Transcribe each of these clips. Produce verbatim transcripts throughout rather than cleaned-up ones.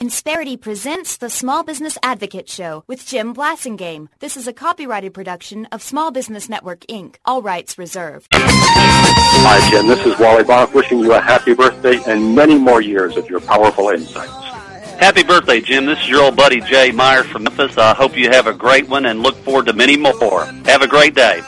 Insperity presents the Small Business Advocate Show with Jim Blasingame. This is a copyrighted production of Small Business Network, Incorporated. All rights reserved. Hi, Jim. This is Wally Bach wishing you a happy birthday and many more years of your powerful insights. Happy birthday, Jim. This is your old buddy, Jay Meyer from Memphis. I hope you have a great one and look forward to many more. Have a great day.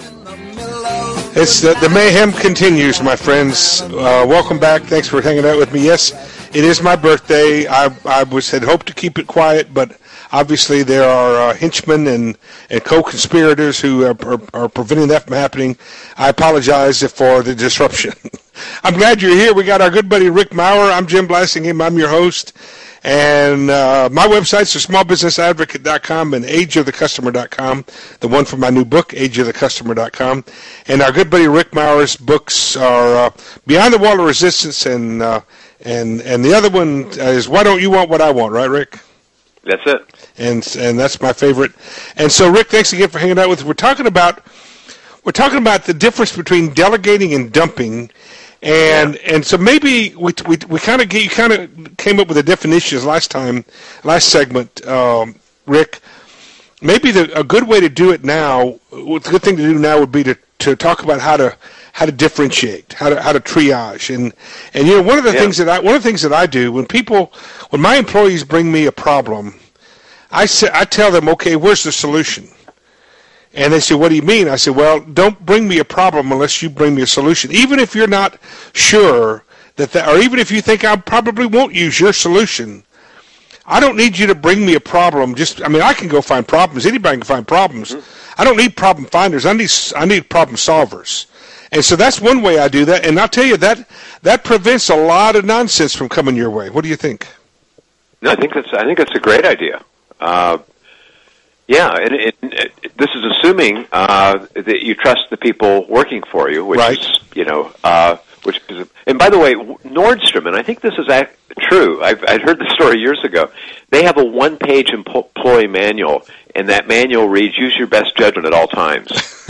It's the, the mayhem continues, my friends. Uh, welcome back. Thanks for hanging out with me. Yes, it is my birthday. I, I was had hoped to keep it quiet, but obviously there are uh, henchmen and, and co-conspirators who are, are, are preventing that from happening. I apologize for the disruption. I'm glad you're here. We got our good buddy Rick Maurer. I'm Jim Blasingame. I'm your host. And uh, my websites are small business advocate dot com and age of the customer dot com, the one for my new book, age of the customer dot com. And our good buddy Rick Maurer's books are uh, Beyond the Wall of Resistance, and uh, and and the other one is Why Don't You Want What I Want, right, Rick? That's it. And and that's my favorite. And so, Rick, thanks again for hanging out with us. We're talking about we're talking about the difference between delegating and dumping. And yeah. and so maybe we we we kind of you kind of came up with the definitions last time, last segment, um, Rick. Maybe the, a good way to do it now, the good thing to do now would be to, to talk about how to how to differentiate, how to how to triage, and and you know one of the yeah. things that I one of the things that I do when people when my employees bring me a problem, I say I tell them, okay, where's the solution? And they say, what do you mean? I say, well, don't bring me a problem unless you bring me a solution. Even if you're not sure that, that or even if you think I probably won't use your solution, I don't need you to bring me a problem. Just, I mean, I can go find problems. Anybody can find problems. Mm-hmm. I don't need problem finders. I need, I need problem solvers. And so that's one way I do that. And I'll tell you, that that prevents a lot of nonsense from coming your way. What do you think? No, I think that's, I think that's a great idea. Uh, Yeah, and it, it, this is assuming uh, that you trust the people working for you, which right. is, you know, uh, which is. And by the way, Nordstrom, and I think this is act, true. I've I'd heard the story years ago. They have a one-page employee manual, and that manual reads, "Use your best judgment at all times."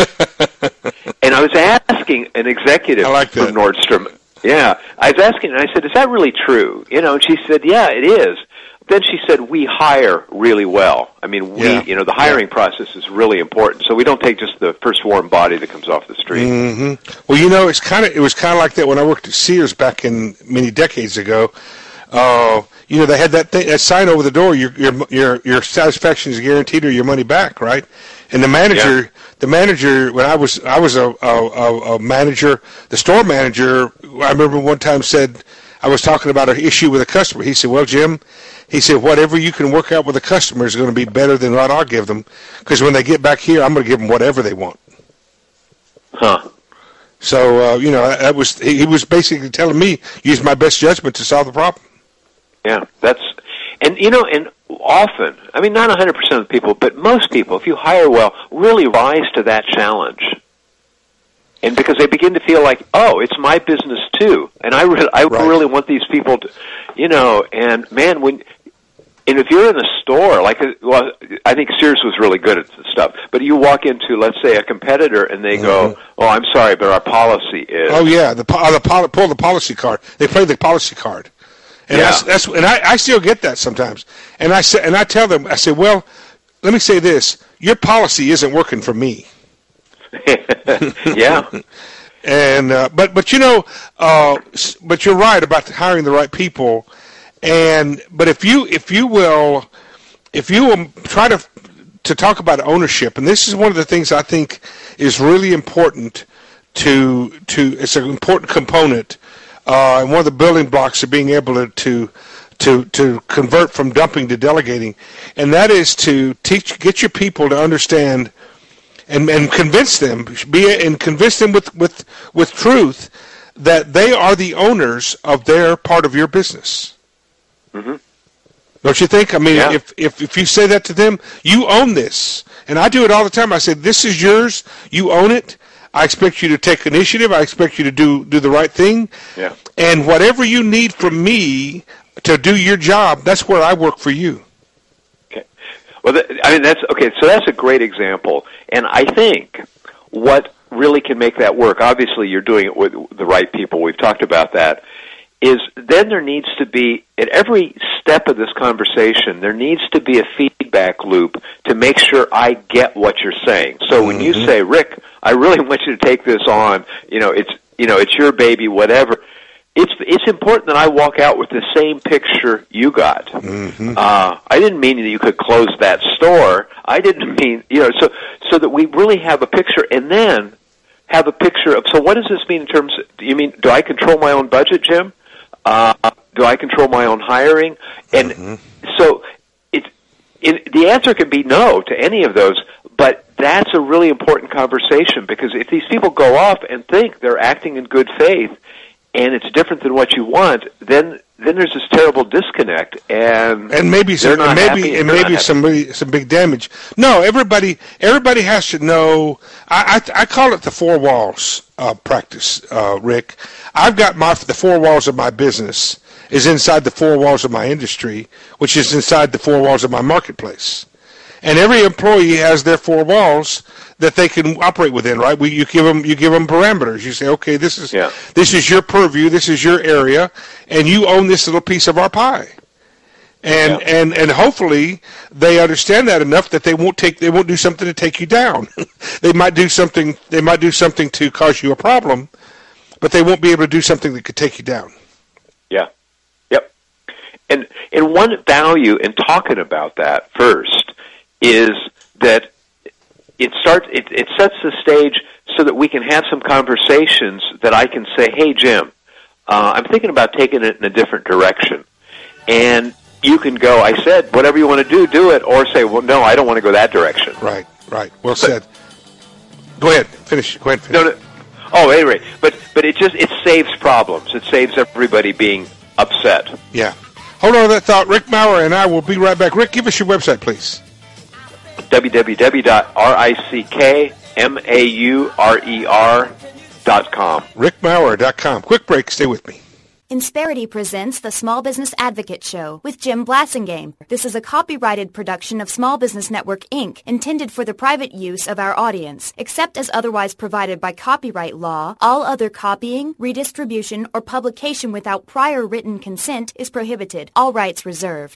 And I was asking an executive like from Nordstrom. Yeah, I was asking, and I said, "Is that really true?" You know, and she said, "Yeah, it is." Then she said, we hire really well. I mean, we, yeah. you know, the hiring yeah. process is really important. So we don't take just the first warm body that comes off the street. Mm-hmm. Well, you know, it's kind of it was kind of like that when I worked at Sears back in many decades ago. Uh, you know, they had that thing, that sign over the door. Your your your your satisfaction is guaranteed, or your money back, right? And the manager, yeah. the manager, when I was I was a, a a manager, the store manager. I remember one time said, I was talking about an issue with a customer. He said, "Well, Jim," he said, "whatever you can work out with a customer is going to be better than what I'll give them, because when they get back here, I'm going to give them whatever they want." Huh. So, uh, you know, that was he was basically telling me, use my best judgment to solve the problem. Yeah, that's, and you know, and often, I mean, not one hundred percent of the people, but most people, if you hire well, really rise to that challenge. And because they begin to feel like, oh, it's my business too, and I really, I right. really want these people to, you know. And man, when, and if you're in a store, like, well, I think Sears was really good at this stuff. But you walk into, let's say, a competitor, and they mm-hmm. go, "Oh, I'm sorry, but our policy is." Oh yeah, the the pull the policy card. They play the policy card, and yeah. that's, that's and I, I still get that sometimes. And I say, and I tell them, I say, well, let me say this: your policy isn't working for me. Yeah, and uh, but but you know, uh, but you're right about hiring the right people, and but if you if you will if you will try to to talk about ownership, and this is one of the things I think is really important to to it's an important component, uh, and one of the building blocks of being able to to to to convert from dumping to delegating, and that is to teach get your people to understand. And, and convince them, be and convince them with, with with truth that they are the owners of their part of your business. Mm-hmm. Don't you think? I mean, yeah. if, if if you say that to them, you own this. And I do it all the time. I say, this is yours. You own it. I expect you to take initiative. I expect you to do, do the right thing. Yeah. And whatever you need from me to do your job, that's where I work for you. Well, I mean, that's okay. So that's a great example, and I think what really can make that work. Obviously, you're doing it with the right people. We've talked about that, is then there needs to be, at every step of this conversation, there needs to be a feedback loop to make sure I get what you're saying. So when you say, Rick, I really want you to take this on, you know, it's, you know, it's your baby, whatever. It's it's important that I walk out with the same picture you got. Mm-hmm. Uh, I didn't mean that you could close that store. I didn't mean, you know, so so that we really have a picture, and then have a picture of, so what does this mean in terms of, do you mean, do I control my own budget, Jim? Uh, do I control my own hiring? And mm-hmm. so it, it, the answer can be no to any of those, but that's a really important conversation, because if these people go off and think they're acting in good faith, and it's different than what you want, then then there's this terrible disconnect, and and maybe some, and maybe and maybe some some big damage. No, everybody everybody has to know. I I, I call it the four walls uh, practice, uh, Rick. I've got my the four walls of my business is inside the four walls of my industry, which is inside the four walls of my marketplace. And every employee has their four walls that they can operate within, right? We, you give them, you give them parameters. You say, okay, this is yeah. this is your purview, this is your area, and you own this little piece of our pie. And yeah. and and hopefully they understand that enough that they won't take, they won't do something to take you down. They might do something, they might do something to cause you a problem, but they won't be able to do something that could take you down. Yeah. Yep. And and one value in talking about that first is that it starts. It, it sets the stage so that we can have some conversations that I can say, "Hey, Jim, uh, I'm thinking about taking it in a different direction," and you can go, "I said whatever you want to do, do it," or say, "Well, no, I don't want to go that direction." Right. Right. Well but, said. Go ahead. Finish. Go ahead. Finish. No, no. Oh, anyway, but but it just it saves problems. It saves everybody being upset. Yeah. Hold on to that thought. Rick Maurer and I will be right back. Rick, give us your website, please. w w w dot rick maurer dot com. rick maurer dot com. Quick break. Stay with me. Insperity presents the Small Business Advocate Show with Jim Blassingame. This is a copyrighted production of Small Business Network, Incorporated, intended for the private use of our audience. Except as otherwise provided by copyright law, all other copying, redistribution, or publication without prior written consent is prohibited. All rights reserved.